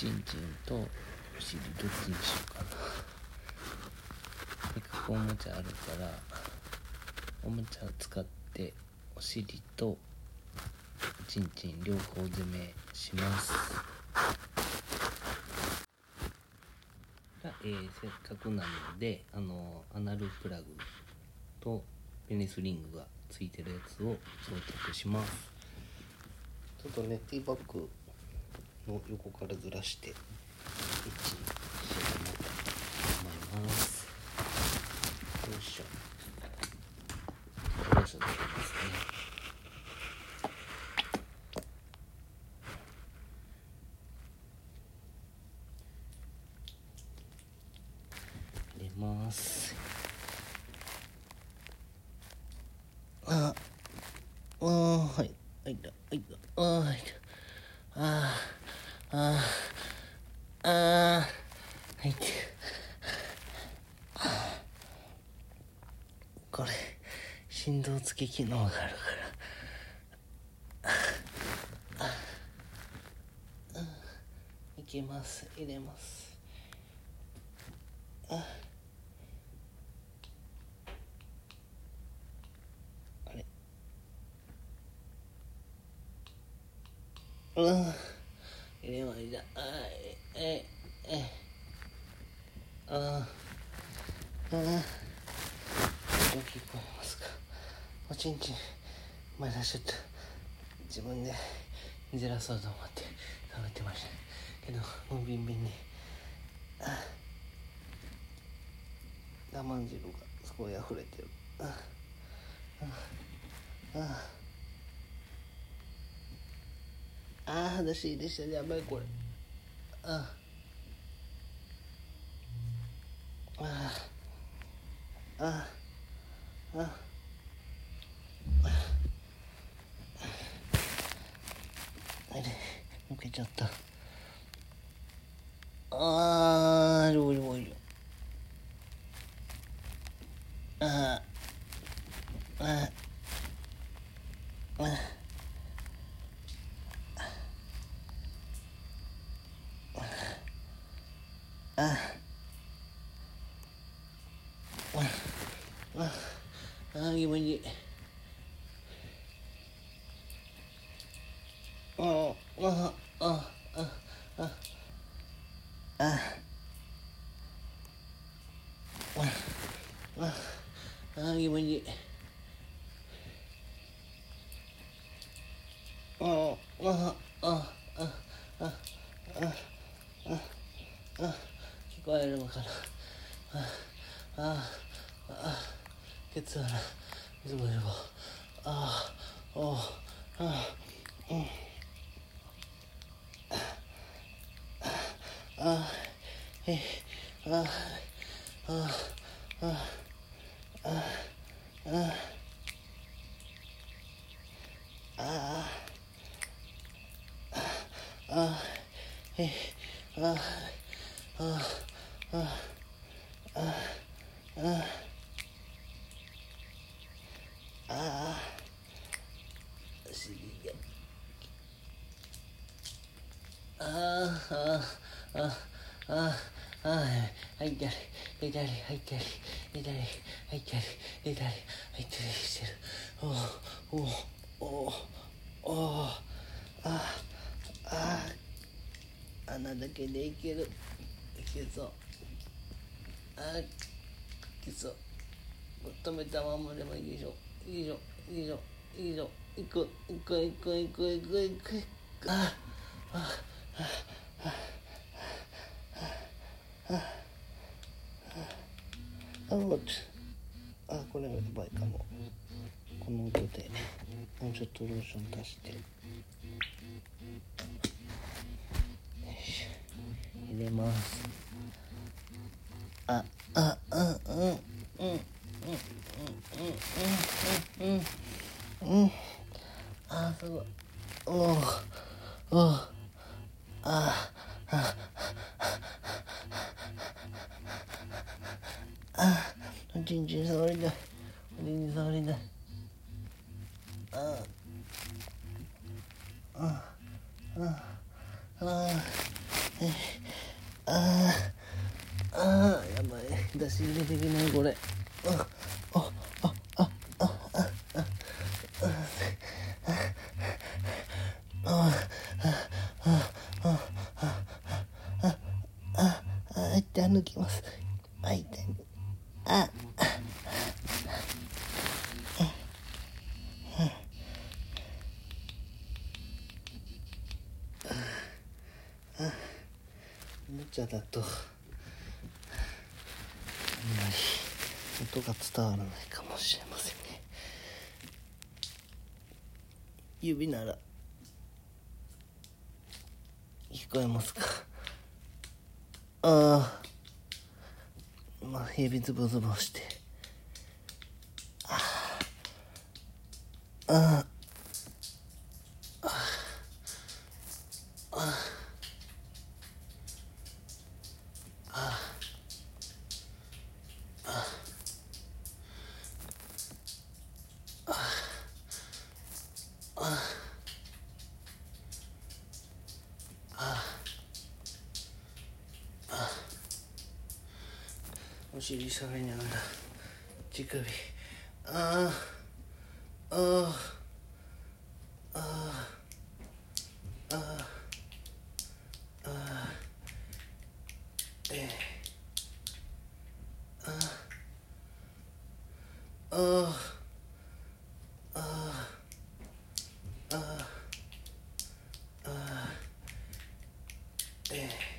ちんちんとお尻どっちにしようかな。せっかくおもちゃあるからおもちゃを使ってお尻とおちんちん両方攻めします。せっかくなのでアナルプラグとペニスリングがついてるやつを装着します。ちょっとねティーバッグの横からずらして位置にしようかなと思います。よいしょ。よいしょできますね。入れます。はいはいだはいだはいはい。これ振動付き機能があるからいけます。入れます。あれ入れました。聞こえますか。おちんちんまだちょっと自分でじらそうと思って食べてましたけど、もうビンビンに我慢汁がすごい溢れてる。裸足でした。やばいこれ。抜けちゃった。どうよ気持ちいい。気持ちいい。聞こえるのかな。ケツ穴ズボズボ。入ったり出たり入ったり出たり入ったり出たり入ったりしてる。穴だけでいける。いけそう。いけそう。止めたままでもいいでしょ。いいでしょ。いいでしょ。いいでしょ。行く。これはやばいかも。この音でもうちょっとローション足して入れます。すごい。ちんちん触りたい。おちんちん触りたい。 やばい、出し入れできないこれ。痛い、抜きます。痛い。おもちゃだとあんまり音が伝わらないかもしれませんね。指なら聞こえますか？指ズボズボして、お尻下げながら乳首、え